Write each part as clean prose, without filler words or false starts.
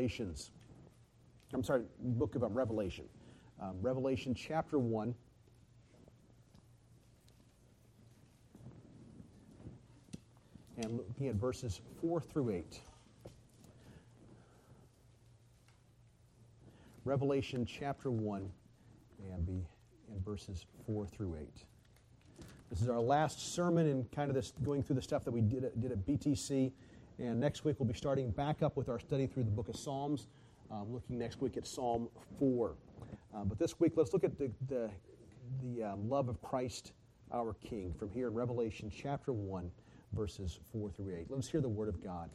Revelations. Book of Revelation. Revelation chapter 1. And looking at verses 4 through 8. Revelation chapter 1 and be in verses 4 through 8. This is our last sermon in kind of this going through the stuff that we did at BTC. And next week we'll be starting back up with our study through the book of Psalms, looking next week at Psalm 4. But this week let's look at the love of Christ our King from here in Revelation chapter 1, verses 4 through 8. Let's hear the word of God.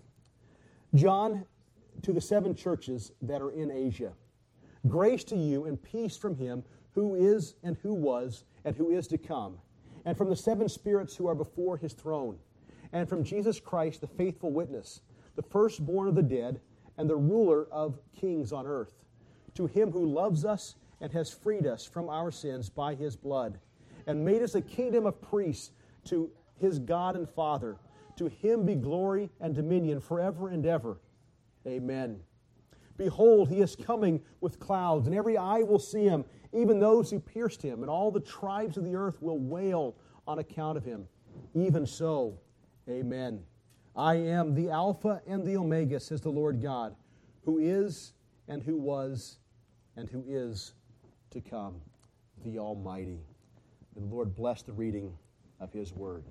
John, to the 7 churches that are in Asia, grace to you and peace from him who is and who was and who is to come, and from the 7 spirits who are before his throne, and from Jesus Christ, the faithful witness, the firstborn of the dead, and the ruler of kings on earth, to him who loves us and has freed us from our sins by his blood, and made us a kingdom of priests to his God and Father. To him be glory and dominion forever and ever. Amen. Behold, he is coming with clouds, and every eye will see him, even those who pierced him, and all the tribes of the earth will wail on account of him. Even so, amen. I am the Alpha and the Omega, says the Lord God, who is and who was and who is to come, the Almighty. And the Lord bless the reading of his word.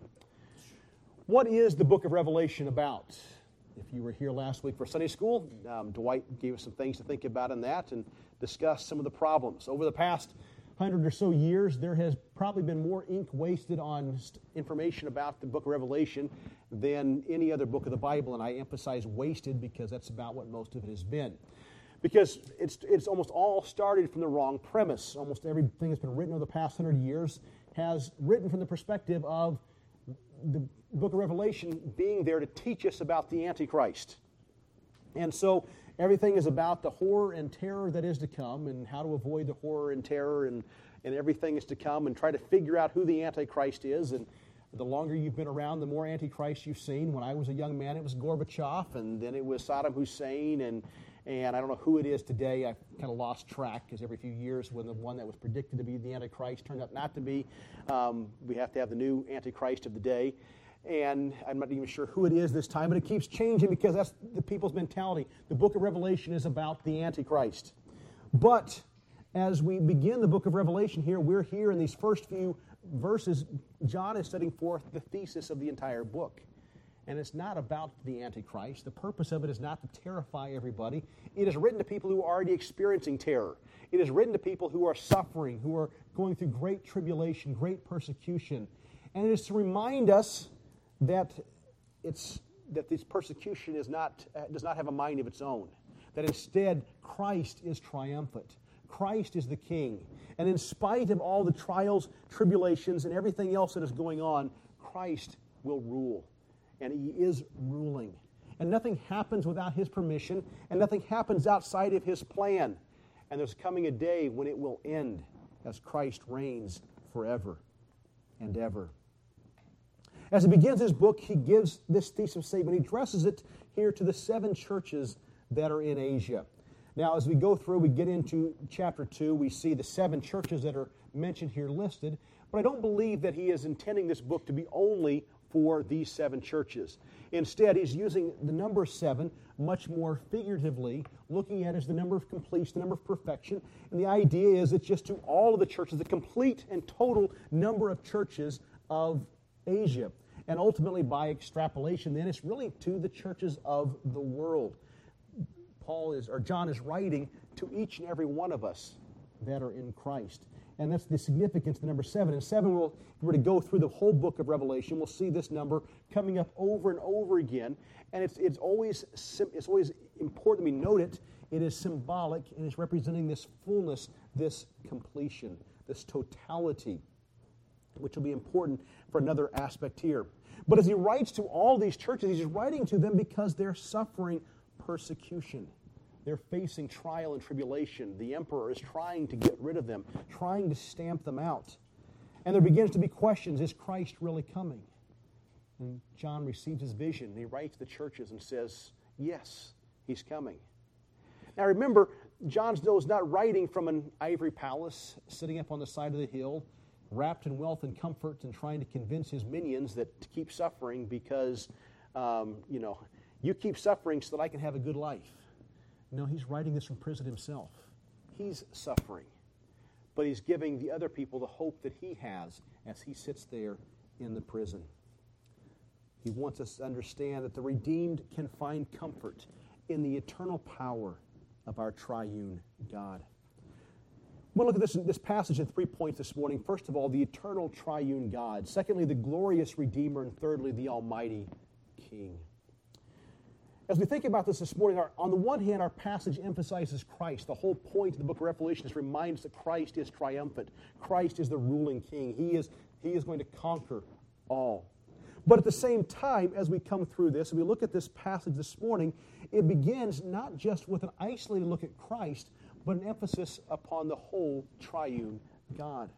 What is the book of Revelation about? If you were here last week for Sunday school, Dwight gave us some things to think about in that and discuss some of the problems. Over the past 100 or so years, there has probably been more ink wasted on information about the book of Revelation than any other book of the Bible, and I emphasize wasted because that's about what most of it has been. Because it's almost all started from the wrong premise. Almost everything that's been written over the past 100 years has written from the perspective of the book of Revelation being there to teach us about the Antichrist. And so everything is about the horror and terror that is to come and how to avoid the horror and terror and everything is to come and try to figure out who the Antichrist is. And the longer you've been around, the more Antichrist you've seen. When I was a young man, it was Gorbachev, and then it was Saddam Hussein, and I don't know who it is today. I've kind of lost track because every few years when the one that was predicted to be the Antichrist turned out not to be, we have to have the new Antichrist of the day. And I'm not even sure who it is this time, but it keeps changing because that's the people's mentality. The book of Revelation is about the Antichrist. But as we begin the book of Revelation here, we're here in these first few verses, John is setting forth the thesis of the entire book. And it's not about the Antichrist. The purpose of it is not to terrify everybody. It is written to people who are already experiencing terror. It is written to people who are suffering, who are going through great tribulation, great persecution. And it is to remind us that this persecution does not have a mind of its own. That instead, Christ is triumphant. Christ is the King. And in spite of all the trials, tribulations, and everything else that is going on, Christ will rule. And he is ruling. And nothing happens without his permission, and nothing happens outside of his plan. And there's coming a day when it will end as Christ reigns forever and ever. As he begins his book, he gives this thesis statement. He addresses it here to the 7 churches that are in Asia. Now, as we go through, we get into chapter 2, we see the 7 churches that are mentioned here listed, but I don't believe that he is intending this book to be only for these 7 churches. Instead, he's using the number 7 much more figuratively, looking at it as the number of completion, the number of perfection, and the idea is it's just to all of the churches, the complete and total number of churches of Asia. And ultimately, by extrapolation, then it's really to the churches of the world. John is writing to each and every one of us that are in Christ. And that's the significance of the number 7. And 7, if we were to go through the whole book of Revelation, we'll see this number coming up over and over again. And it's always important that we note it. It is symbolic, and it's representing this fullness, this completion, this totality, which will be important for another aspect here. But as he writes to all these churches, he's writing to them because they're suffering persecution. They're facing trial and tribulation. The emperor is trying to get rid of them, trying to stamp them out. And there begins to be questions, is Christ really coming? And John receives his vision, and he writes to the churches and says, yes, he's coming. Now remember, John Snow is not writing from an ivory palace, sitting up on the side of the hill, wrapped in wealth and comfort, and trying to convince his minions that to keep suffering because, you keep suffering so that I can have a good life. No, he's writing this from prison himself. He's suffering, but he's giving the other people the hope that he has as he sits there in the prison. He wants us to understand that the redeemed can find comfort in the eternal power of our triune God. We'll look at this passage in 3 points this morning. First of all, the eternal triune God. Secondly, the glorious Redeemer. And thirdly, the almighty King. As we think about this morning, on the one hand, our passage emphasizes Christ. The whole point of the book of Revelation is to remind us that Christ is triumphant. Christ is the ruling King. He is going to conquer all. But at the same time, as we come through this, and we look at this passage this morning, it begins not just with an isolated look at Christ, but an emphasis upon the whole triune God.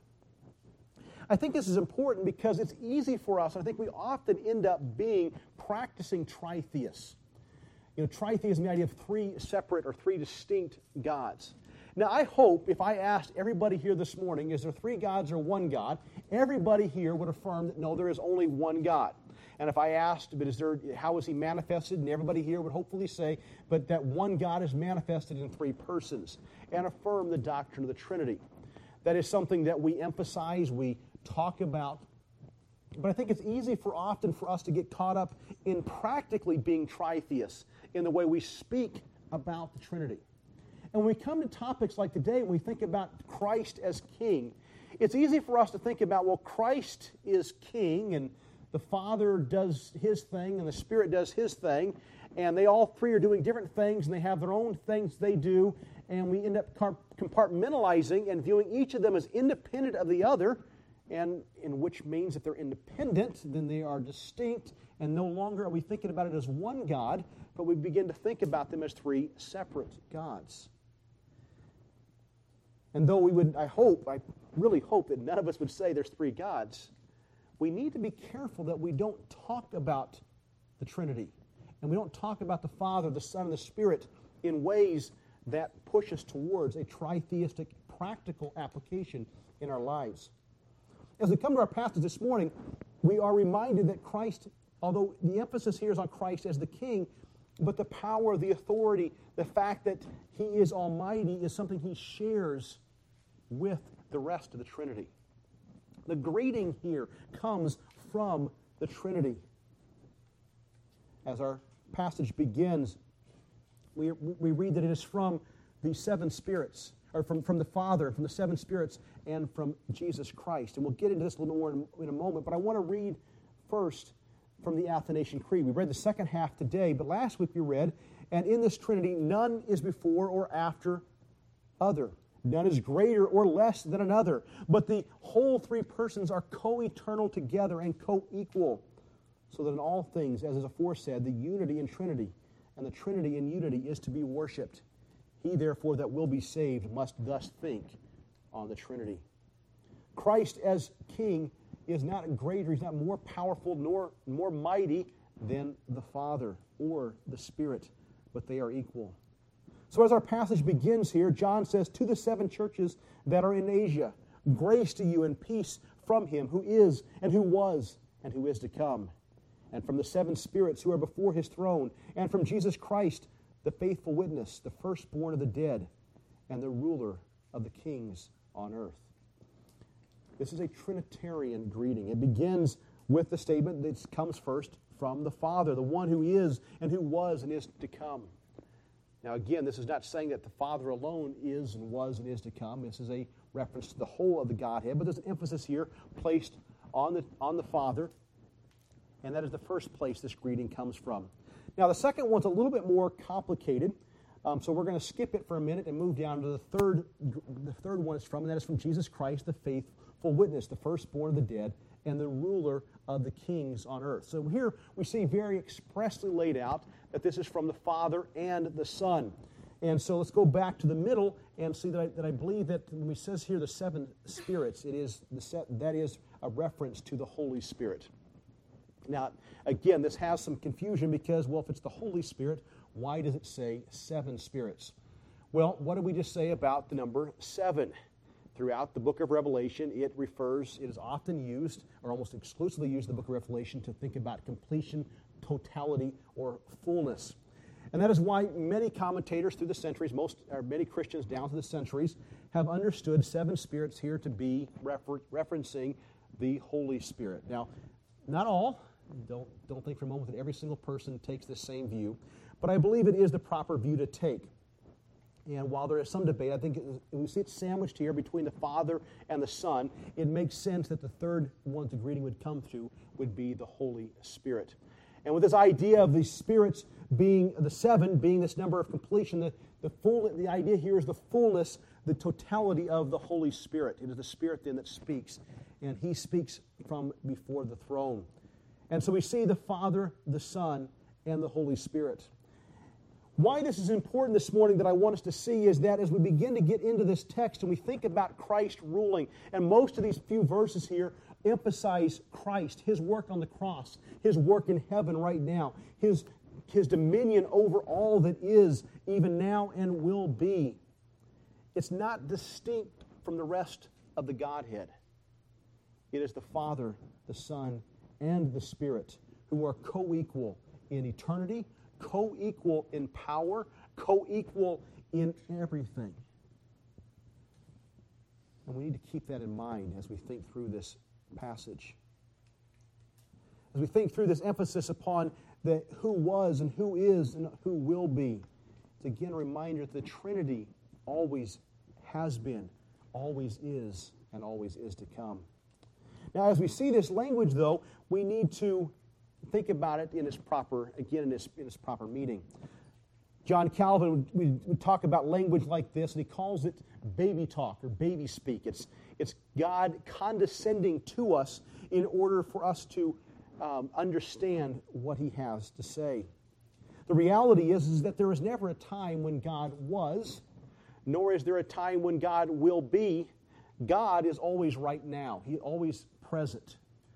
I think this is important because it's easy for us, I think we often end up being practicing tritheists. Tritheism, the idea of three separate or three distinct gods. Now, I hope if I asked everybody here this morning, is there three gods or one God, everybody here would affirm that no, there is only one God. And if I asked, but how is he manifested? And everybody here would hopefully say, but that one God is manifested in three persons, and affirm the doctrine of the Trinity. That is something that we emphasize, we talk about. But I think it's easy often for us to get caught up in practically being tritheists in the way we speak about the Trinity. And when we come to topics like today, when we think about Christ as King, it's easy for us to think about, well, Christ is King, and the Father does His thing, and the Spirit does His thing, and they all three are doing different things, and they have their own things they do, and we end up compartmentalizing and viewing each of them as independent of the other, and in which means if they're independent, then they are distinct, and no longer are we thinking about it as one God, but we begin to think about them as three separate gods. And though I really hope that none of us would say there's three gods, we need to be careful that we don't talk about the Trinity, and we don't talk about the Father, the Son, and the Spirit in ways that push us towards a tritheistic practical application in our lives. As we come to our passage this morning, we are reminded that Christ, although the emphasis here is on Christ as the King, but the power, the authority, the fact that He is almighty is something He shares with the rest of the Trinity. The greeting here comes from the Trinity. As our passage begins, we read that it is from the seven spirits, or from the Father, from the seven spirits, and from Jesus Christ. And we'll get into this a little more in a moment, but I want to read first from the Athanasian Creed. We read the second half today, but last week we read, and in this Trinity none is before or after other. None is greater or less than another, but the whole three persons are co-eternal together and co-equal, so that in all things, as is aforesaid, the unity in Trinity and the Trinity in unity is to be worshipped. He, therefore, that will be saved must thus think on the Trinity. Christ as King is not greater, He's not more powerful nor more mighty than the Father or the Spirit, but they are equal. So as our passage begins here, John says, to the seven churches that are in Asia, grace to you and peace from Him who is and who was and who is to come, and from the seven spirits who are before His throne, and from Jesus Christ, the faithful witness, the firstborn of the dead, and the ruler of the kings on earth. This is a Trinitarian greeting. It begins with the statement that comes first from the Father, the one who is and who was and is to come. Now again, this is not saying that the Father alone is and was and is to come. This is a reference to the whole of the Godhead, but there's an emphasis here placed on the Father, and that is the first place this greeting comes from. Now the second one's a little bit more complicated, so we're going to skip it for a minute and move down to the third one is from, and that is from Jesus Christ, the faithful witness, the firstborn of the dead, and the ruler of the kings on earth. So here we see very expressly laid out that this is from the Father and the Son. And so let's go back to the middle and see that I believe that when it says here the seven spirits, that is a reference to the Holy Spirit. Now, again, this has some confusion because, well, if it's the Holy Spirit, why does it say seven spirits? Well, what did we just say about the number 7? Throughout the book of Revelation, it is often used, or almost exclusively used in the book of Revelation, to think about completion, totality, or fullness. And that is why many commentators through the centuries, many Christians down through the centuries, have understood 7 spirits here to be referencing the Holy Spirit. Now, not all. Don't think for a moment that every single person takes the same view, but I believe it is the proper view to take. And while there is some debate, I think we see it sandwiched here between the Father and the Son. It makes sense that the third one the greeting would come through would be the Holy Spirit. And with this idea of the spirits being, the 7 being this number of completion, the idea here is the fullness, the totality of the Holy Spirit. It is the Spirit then that speaks, and He speaks from before the throne. And so we see the Father, the Son, and the Holy Spirit. Why this is important this morning that I want us to see is that as we begin to get into this text and we think about Christ ruling, and most of these few verses here emphasize Christ, His work on the cross, His work in heaven right now, His dominion over all that is, even now and will be. It's not distinct from the rest of the Godhead. It is the Father, the Son, and the Spirit who are co-equal in eternity, co-equal in power, co-equal in everything. And we need to keep that in mind as we think through this passage. As we think through this emphasis upon the who was and who is and who will be. It's again a reminder that the Trinity always has been, always is, and always is to come. Now, as we see this language, though, we need to think about it in its proper meaning. John Calvin would talk about language like this, and he calls it baby talk or baby speak. It's God condescending to us in order for us to understand what He has to say. The reality is that there is never a time when God was, nor is there a time when God will be. God is always right now. He is always present.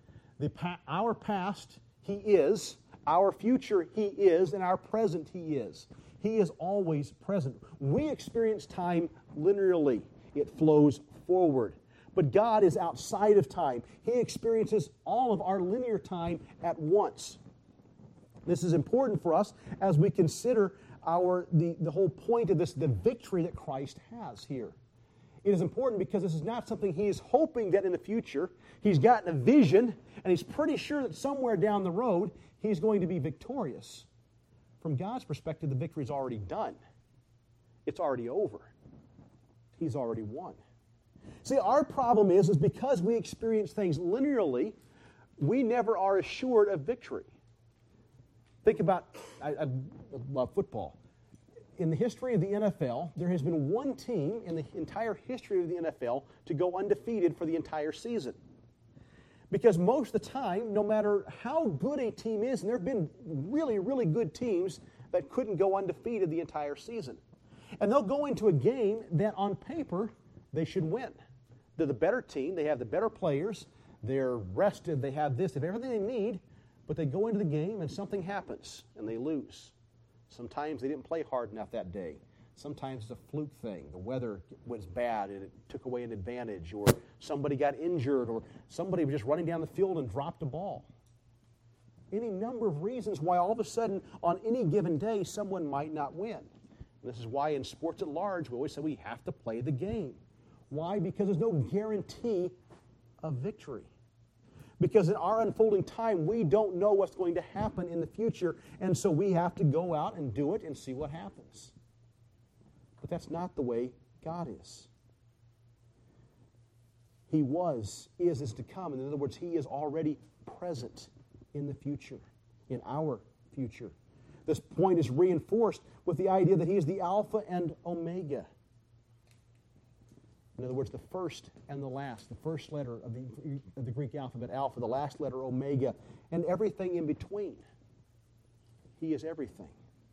Our past, He is. Our future, He is. And our present, He is. He is always present. We experience time linearly. It flows forward. But God is outside of time. He experiences all of our linear time at once. This is important for us as we consider the whole point of this, the victory that Christ has here. It is important because this is not something He is hoping that in the future He's gotten a vision and He's pretty sure that somewhere down the road He's going to be victorious. From God's perspective, the victory is already done. It's already over. He's already won. See, our problem is because we experience things linearly, we never are assured of victory. Think about I love football. In the history of the NFL, there has been one team in the entire history of the NFL to go undefeated for the entire season. Because most of the time, no matter how good a team is, and there have been really, really good teams that couldn't go undefeated the entire season. And they'll go into a game that on paper they should win. They're the better team, they have the better players, they're rested, they have this, they have everything they need, but they go into the game and something happens and they lose. Sometimes they didn't play hard enough that day. Sometimes it's a fluke thing. The weather was bad and it took away an advantage, or somebody got injured, or somebody was just running down the field and dropped a ball. Any number of reasons why all of a sudden on any given day someone might not win. And this is why in sports at large we always say we have to play the game. Why? Because there's no guarantee of victory. Because in our unfolding time, we don't know what's going to happen in the future, and so we have to go out and do it and see what happens. But that's not the way God is. He was, is to come. In other words, He is already present in the future, in our future. This point is reinforced with the idea that He is the Alpha and Omega. In other words, the first and the last, the first letter of the Greek alphabet, Alpha, the last letter, Omega, and everything in between. He is everything.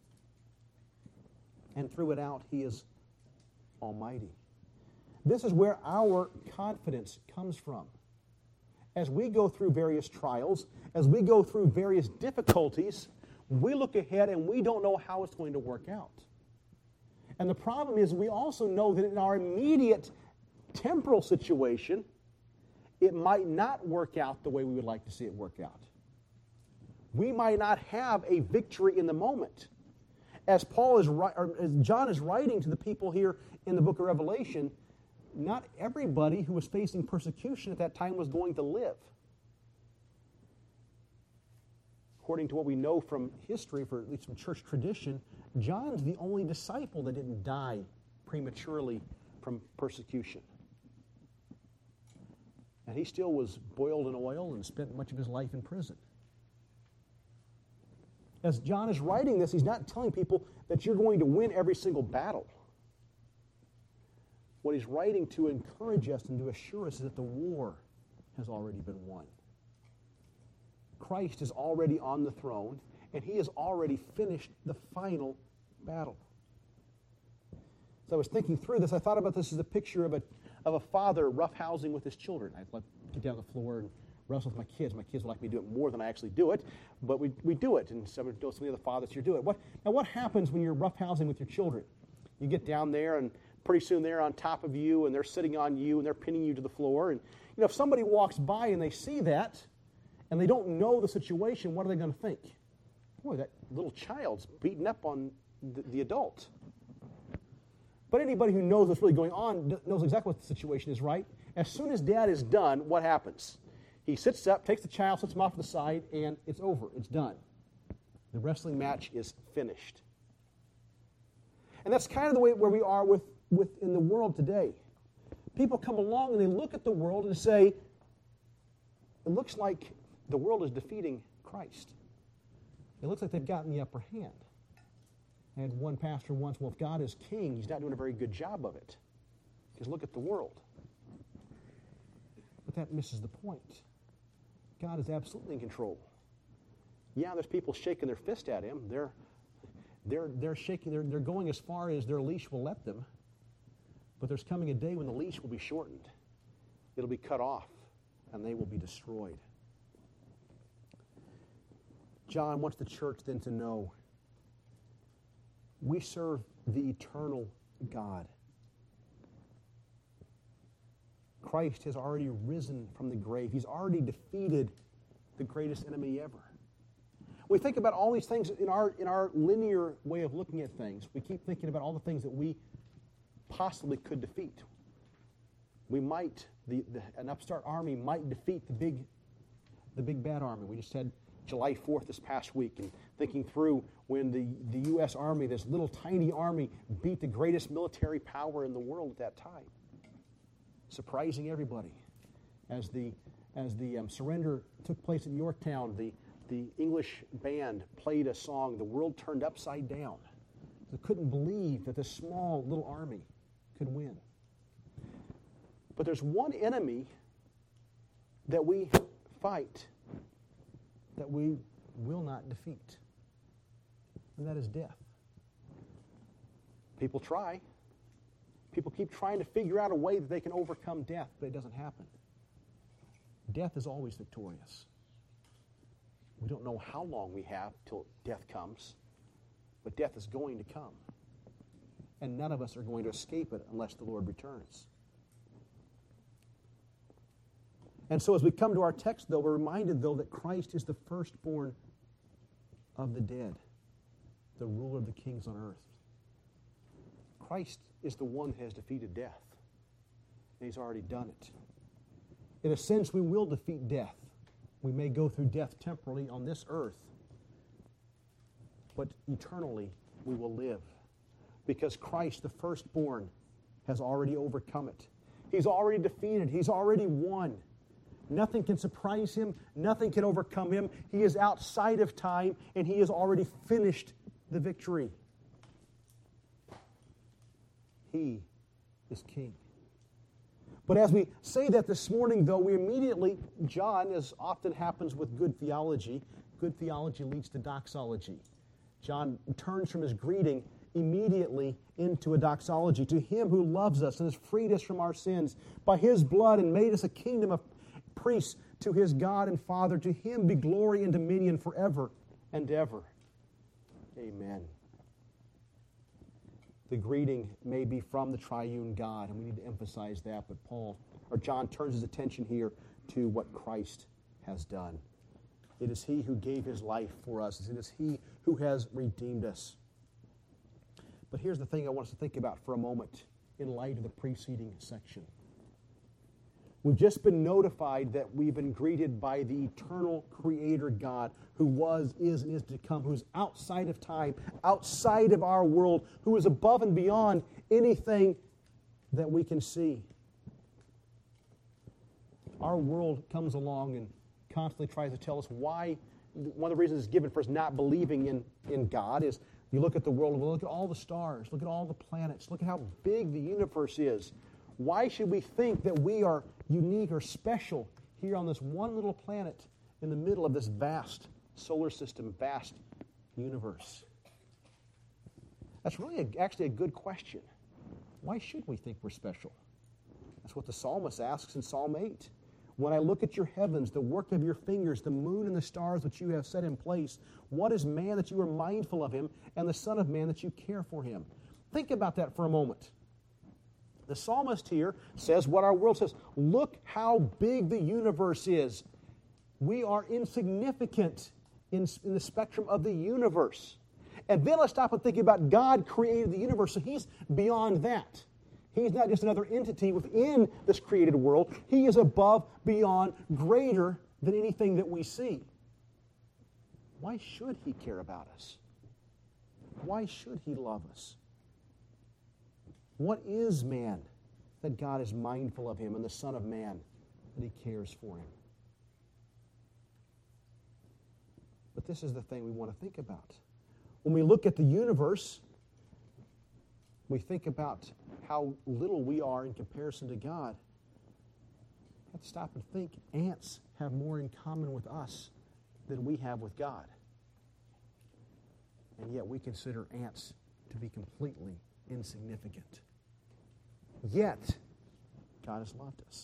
And through it out, He is Almighty. This is where our confidence comes from. As we go through various trials, as we go through various difficulties, we look ahead and we don't know how it's going to work out. And the problem is we also know that in our immediate temporal situation, it might not work out the way we would like to see it work out. We might not have a victory in the moment. As John is writing to the people here in the book of Revelation, not everybody who was facing persecution at that time was going to live. According to what we know from history, for at least from church tradition, John's the only disciple that didn't die prematurely from persecution. And he still was boiled in oil and spent much of his life in prison. As John is writing this, he's not telling people that you're going to win every single battle. What he's writing to encourage us and to assure us is that the war has already been won. Christ is already on the throne, and he has already finished the final battle. So I was thinking through this. I thought about this as a picture of a father roughhousing with his children. I'd like to get down on the floor and wrestle with my kids. My kids would like me to do it more than I actually do it, but we do it, and some of the other fathers here do it. What happens when you're roughhousing with your children? You get down there, and pretty soon they're on top of you, and they're sitting on you, and they're pinning you to the floor. And if somebody walks by and they see that, and they don't know the situation, what are they going to think? Boy, that little child's beating up on the adult. But anybody who knows what's really going on knows exactly what the situation is, right? As soon as Dad is done, what happens? He sits up, takes the child, sets him off to the side, and it's over. It's done. The wrestling match is finished. And that's kind of the way where we are in the world today. People come along and they look at the world and say, it looks like the world is defeating Christ. It looks like they've gotten the upper hand. I had one pastor once, well, if God is king, he's not doing a very good job of it. Because look at the world. But that misses the point. God is absolutely in control. Yeah, there's people shaking their fist at him. They're shaking, they're going as far as their leash will let them. But there's coming a day when the leash will be shortened. It'll be cut off, and they will be destroyed. John wants the church then to know we serve the eternal God. Christ has already risen from the grave. He's already defeated the greatest enemy ever. We think about all these things in our linear way of looking at things. We keep thinking about all the things that we possibly could defeat. We might, an upstart army might defeat the big bad army. We just had July 4th this past week, and thinking through when the U.S. Army, this little tiny army, beat the greatest military power in the world at that time, surprising everybody. As the surrender took place at Yorktown, the English band played a song, "The World Turned Upside Down." They couldn't believe that this small little army could win. But there's one enemy that we fight that we will not defeat, and that is death. People try. People keep trying to figure out a way that they can overcome death, but it doesn't happen. Death is always victorious. We don't know how long we have till death comes, but death is going to come. And none of us are going to escape it unless the Lord returns. And so as we come to our text, though, we're reminded, though, that Christ is the firstborn of the dead, the ruler of the kings on earth. Christ is the one who has defeated death, and he's already done it. In a sense, we will defeat death. We may go through death temporally on this earth, but eternally we will live, because Christ, the firstborn, has already overcome it. He's already defeated. He's already won. Nothing can surprise him. Nothing can overcome him. He is outside of time, and he has already finished the victory. He is king. But as we say that this morning, though, we immediately, John, as often happens with good theology leads to doxology. John turns from his greeting immediately into a doxology. To him who loves us and has freed us from our sins by his blood and made us a kingdom of priests to his God and Father, to him be glory and dominion forever and ever. Amen. the greeting may be from the triune God, and we need to emphasize that, but John turns his attention here to what Christ has done. It is he who gave his life for us. It is he who has redeemed us. But here's the thing I want us to think about for a moment in light of the preceding section. We've just been notified that we've been greeted by the eternal Creator God who was, is, and is to come, who's outside of time, outside of our world, who is above and beyond anything that we can see. Our world comes along and constantly tries to tell us why. One of the reasons it's given for us not believing in God is you look at the world and look at all the stars, look at all the planets, look at how big the universe is. Why should we think that we are unique or special here on this one little planet in the middle of this vast solar system, vast universe? That's really actually a good question. Why should we think we're special? That's what the psalmist asks in Psalm 8. When I look at your heavens, the work of your fingers, the moon and the stars which you have set in place, what is man that you are mindful of him, and the Son of Man that you care for him? Think about that for a moment. The psalmist here says what our world says. Look how big the universe is. We are insignificant in the spectrum of the universe. And then let's stop and think about God created the universe, so he's beyond that. He's not just another entity within this created world. He is above, beyond, greater than anything that we see. Why should he care about us? Why should he love us? What is man that God is mindful of him, and the Son of Man that he cares for him? But this is the thing we want to think about. When we look at the universe, we think about how little we are in comparison to God. We have to stop and think. Ants have more in common with us than we have with God. And yet we consider ants to be completely insignificant. Yet, God has loved us.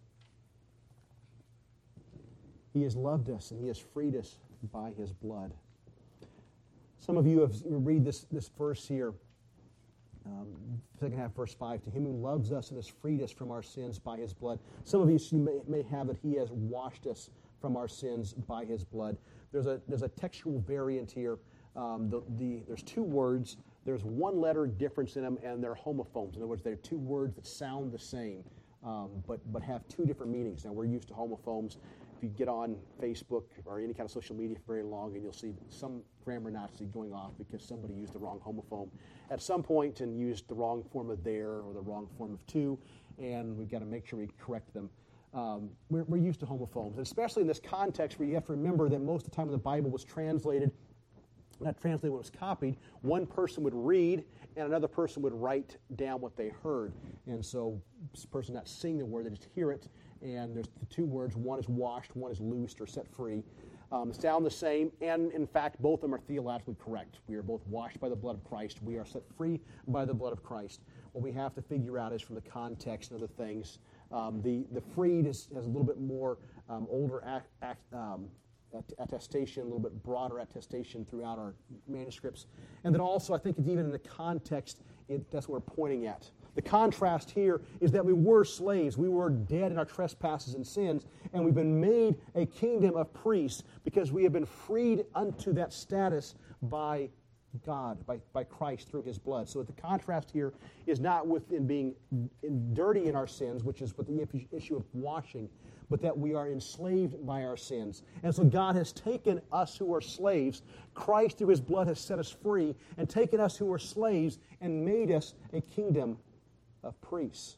He has loved us, and he has freed us by his blood. Some of you have read this verse here, second half, verse 5, to him who loves us and has freed us from our sins by his blood. Some of you may have that he has washed us from our sins by his blood. There's a textual variant here. There's two words. There's one letter difference in them, and they're homophones. In other words, they're two words that sound the same, but have two different meanings. Now, we're used to homophones. If you get on Facebook or any kind of social media for very long, and you'll see some grammar Nazi going off because somebody used the wrong homophone at some point and used the wrong form of there or the wrong form of to, and we've got to make sure we correct them. We're used to homophones, and especially in this context where you have to remember that most of the time when the Bible was translated, not translated when it was copied, one person would read and another person would write down what they heard. And so this person not seeing the word, they just hear it, and there's the two words, one is washed, one is loosed or set free. Sound the same, and in fact, both of them are theologically correct. We are both washed by the blood of Christ. We are set free by the blood of Christ. What we have to figure out is from the context and other things. The freed has a little bit more older attestation, a little bit broader attestation throughout our manuscripts. And then also, I think it's even in the context, that's what we're pointing at. The contrast here is that we were slaves. We were dead in our trespasses and sins, and we've been made a kingdom of priests because we have been freed unto that status by God, by Christ through his blood. So the contrast here is not within being dirty in our sins, which is what the issue of washing, but that we are enslaved by our sins. And so God has taken us who are slaves. Christ through his blood has set us free and taken us who are slaves and made us a kingdom of priests.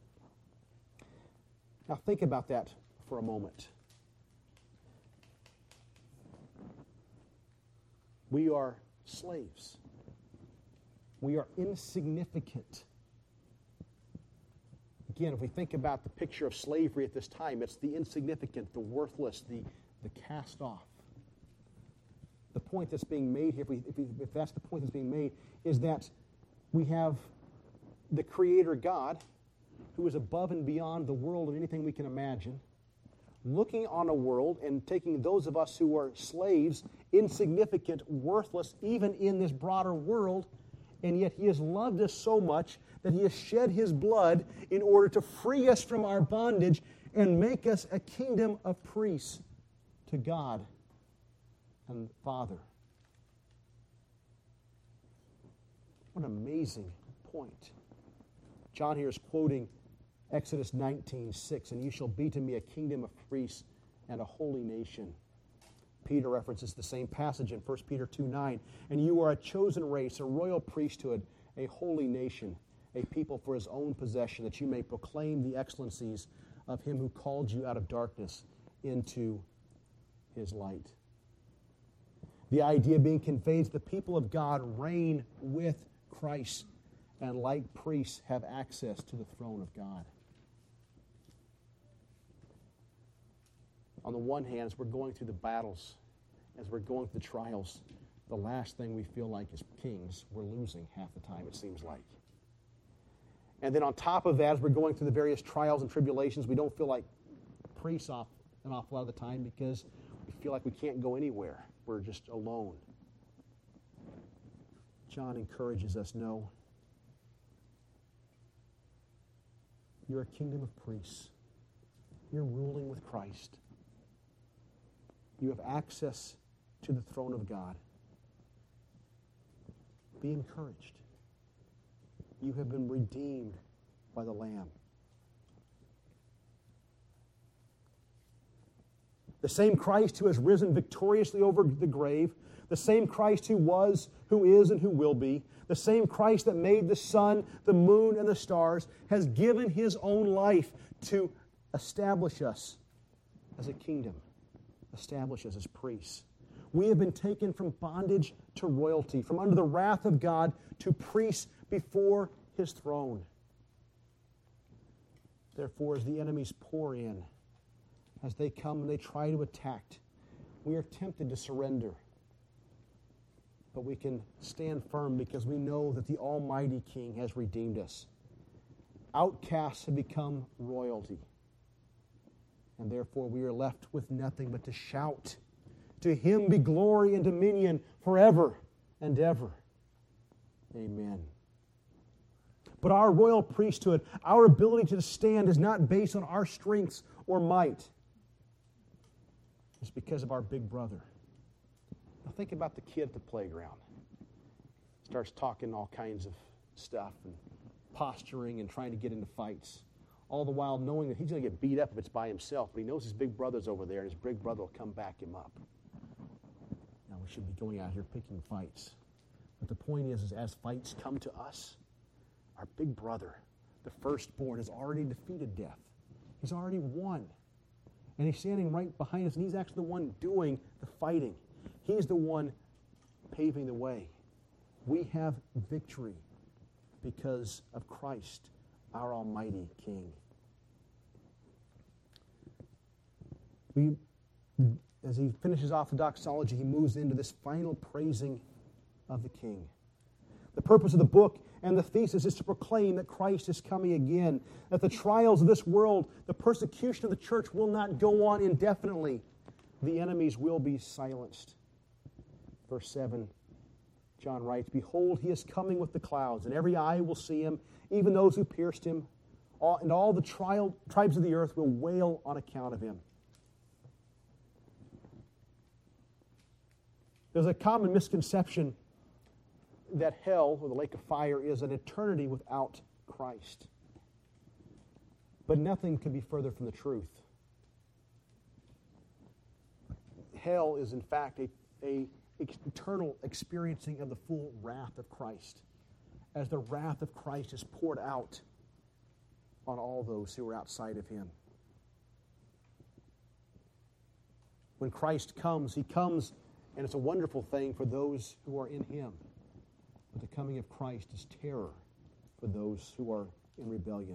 Now think about that for a moment. We are slaves. We are insignificant. Again, if we think about the picture of slavery at this time, it's the insignificant, the worthless, the cast off. The point that's being made here, if that's the point that's being made, is that we have the Creator God, who is above and beyond the world and anything we can imagine, looking on a world and taking those of us who are slaves, insignificant, worthless, even in this broader world, And yet He has loved us so much that He has shed His blood in order to free us from our bondage and make us a kingdom of priests to God and Father. What an amazing point. John here is quoting Exodus 19:6, and you shall be to me a kingdom of priests and a holy nation. Peter references the same passage in 1 Peter 2:9, and you are a chosen race, a royal priesthood, a holy nation, a people for His own possession, that you may proclaim the excellencies of Him who called you out of darkness into His light. The idea being conveyed to the people of God reign with Christ, and like priests have access to the throne of God. On the one hand, as we're going through the battles, as we're going through the trials, the last thing we feel like as kings, we're losing half the time, it seems like. And then on top of that, as we're going through the various trials and tribulations, we don't feel like priests an awful lot of the time because we feel like we can't go anywhere. We're just alone. John encourages us, no. You're a kingdom of priests. You're ruling with Christ. You have access to the throne of God. Be encouraged. You have been redeemed by the Lamb. The same Christ who has risen victoriously over the grave, the same Christ who was, who is, and who will be, the same Christ that made the sun, the moon, and the stars, has given His own life to establish us as a kingdom, establish us as priests. We have been taken from bondage to royalty, from under the wrath of God to priests before His throne. Therefore, as the enemies pour in, as they come and they try to attack, we are tempted to surrender. But we can stand firm because we know that the Almighty King has redeemed us. Outcasts have become royalty. And therefore we are left with nothing but to shout, to Him be glory and dominion forever and ever. Amen. But our royal priesthood, our ability to stand is not based on our strengths or might. It's because of our big brother. Now think about the kid at the playground. Starts talking all kinds of stuff and posturing and trying to get into fights. All the while knowing that he's going to get beat up if it's by himself, but he knows his big brother's over there and his big brother will come back him up. Now we should be going out here picking fights. But the point is as fights come to us, our big brother, the firstborn, has already defeated death. He's already won. And He's standing right behind us, and He's actually the one doing the fighting. He's the one paving the way. We have victory because of Christ, our Almighty King. As he finishes off the doxology, he moves into this final praising of the King. The purpose of the book and the thesis is to proclaim that Christ is coming again, that the trials of this world, the persecution of the church will not go on indefinitely. The enemies will be silenced. Verse 7, John writes, behold, He is coming with the clouds, and every eye will see Him, even those who pierced Him, and all the tribes of the earth will wail on account of Him. There's a common misconception that hell, or the lake of fire, is an eternity without Christ. But nothing could be further from the truth. Hell is, in fact, a eternal experiencing of the full wrath of Christ, as the wrath of Christ is poured out on all those who are outside of Him. When Christ comes, He comes, and it's a wonderful thing for those who are in Him. But the coming of Christ is terror for those who are in rebellion.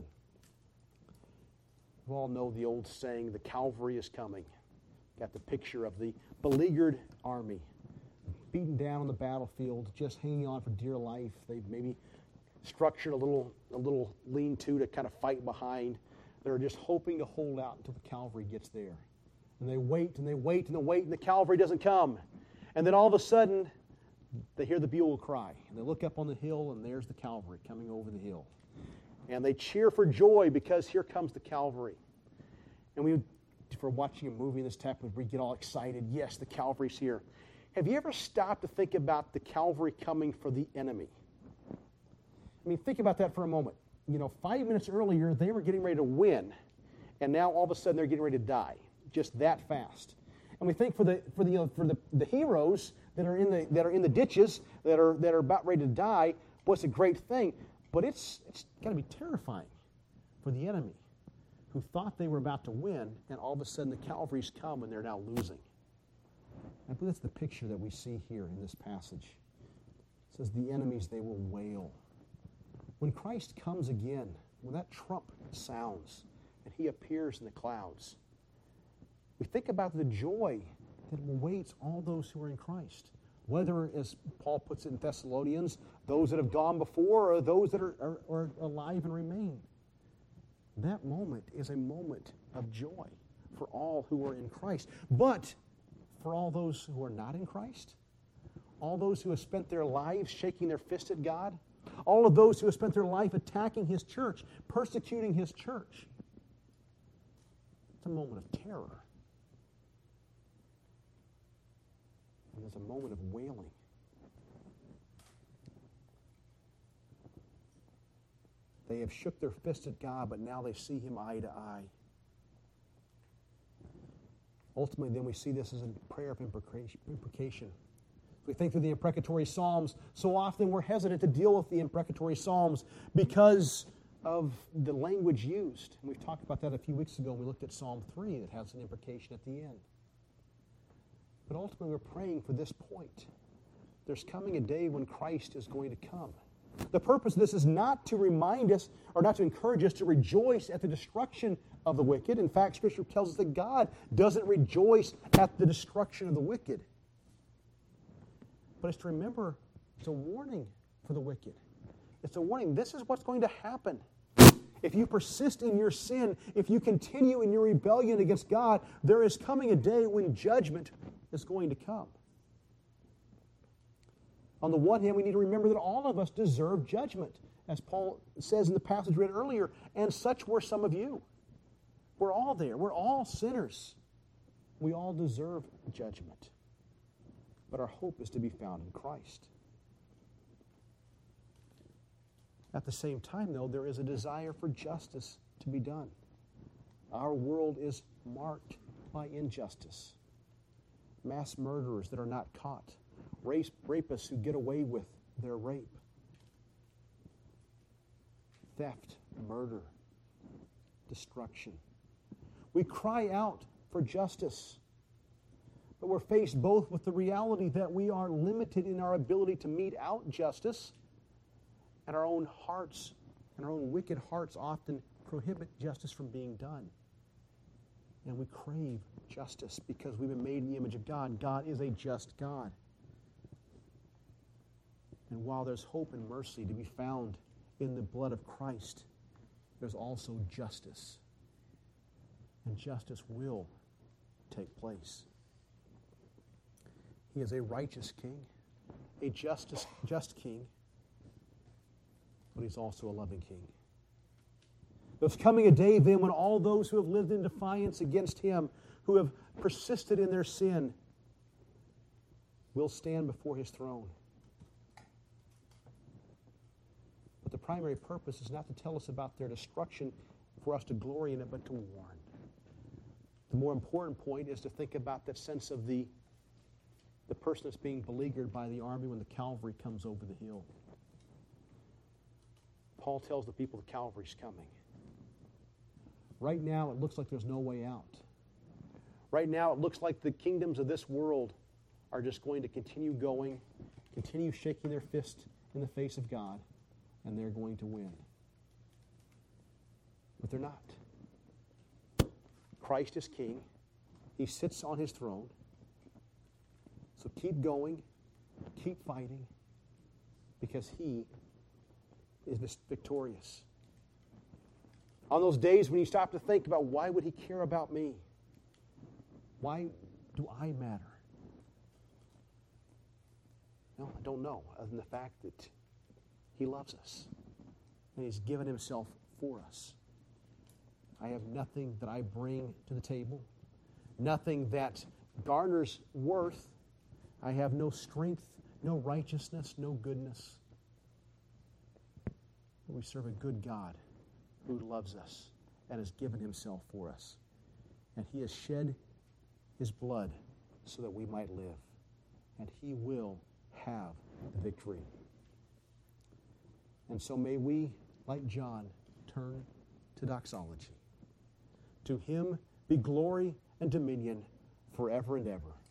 We all know the old saying, the Calvary is coming. Got the picture of the beleaguered army, beaten down on the battlefield, just hanging on for dear life. They've maybe structured a little lean-to to kind of fight behind. They're just hoping to hold out until the Calvary gets there. And they wait and they wait and they wait, and the Calvary doesn't come. And then all of a sudden, they hear the bugle cry, and they look up on the hill, and there's the cavalry coming over the hill. And they cheer for joy because here comes the cavalry. And for watching a movie in this type of, we get all excited. Yes, the cavalry's here. Have you ever stopped to think about the cavalry coming for the enemy? I mean, think about that for a moment. 5 minutes earlier, they were getting ready to win, and now all of a sudden they're getting ready to die, just that fast. And we think for the heroes that are in the ditches, that are about ready to die, what's a great thing. But it's got to be terrifying for the enemy, who thought they were about to win, and all of a sudden the cavalry's come and they're now losing. I believe that's the picture that we see here in this passage. It says, the enemies, they will wail. When Christ comes again, when that trump sounds and he appears in the clouds, we think about the joy that awaits all those who are in Christ. Whether, as Paul puts it in Thessalonians, those that have gone before or those that are alive and remain. That moment is a moment of joy for all who are in Christ. But for all those who are not in Christ, all those who have spent their lives shaking their fist at God, all of those who have spent their life attacking His church, persecuting His church, it's a moment of terror. And there's a moment of wailing. They have shook their fist at God, but now they see Him eye to eye. Ultimately, then we see this as a prayer of imprecation. We think through the imprecatory Psalms. So often we're hesitant to deal with the imprecatory Psalms because of the language used. And we've talked about that a few weeks ago when we looked at Psalm 3 that has an imprecation at the end. But ultimately we're praying for this point. There's coming a day when Christ is going to come. The purpose of this is not to remind us or not to encourage us to rejoice at the destruction of the wicked. In fact, Scripture tells us that God doesn't rejoice at the destruction of the wicked. But it's to remember, it's a warning for the wicked. It's a warning. This is what's going to happen. If you persist in your sin, if you continue in your rebellion against God, there is coming a day when judgment is going to come. On the one hand, we need to remember that all of us deserve judgment. As Paul says in the passage read earlier, and such were some of you. We're all there. We're all sinners. We all deserve judgment. But our hope is to be found in Christ. At the same time, though, there is a desire for justice to be done. Our world is marked by injustice. Mass murderers that are not caught. Rapists who get away with their rape. Theft, murder, destruction. We cry out for justice. But we're faced both with the reality that we are limited in our ability to mete out justice, and our own hearts and our own wicked hearts often prohibit justice from being done. And we crave justice because we've been made in the image of God. God is a just God. And while there's hope and mercy to be found in the blood of Christ, there's also justice. And justice will take place. He is a righteous king, a just king, but he's also a loving king. There's coming a day then when all those who have lived in defiance against him, who have persisted in their sin, will stand before his throne. But the primary purpose is not to tell us about their destruction for us to glory in it, but to warn. The more important point is to think about that sense of the person that's being beleaguered by the army when the cavalry comes over the hill. Paul tells the people the cavalry's coming. Right now, it looks like there's no way out. Right now, it looks like the kingdoms of this world are just going to continue going, continue shaking their fist in the face of God, and they're going to win. But they're not. Christ is king. He sits on his throne. So keep going, keep fighting, because he is victorious. On those days when you stop to think about, why would he care about me? Why do I matter? No, I don't know, other than the fact that He loves us and He's given Himself for us. I have nothing that I bring to the table, nothing that garners worth. I have no strength, no righteousness, no goodness. But we serve a good God who loves us and has given Himself for us. And He has shed His blood so that we might live. And He will have the victory. And so may we, like John, turn to doxology. To Him be glory and dominion forever and ever.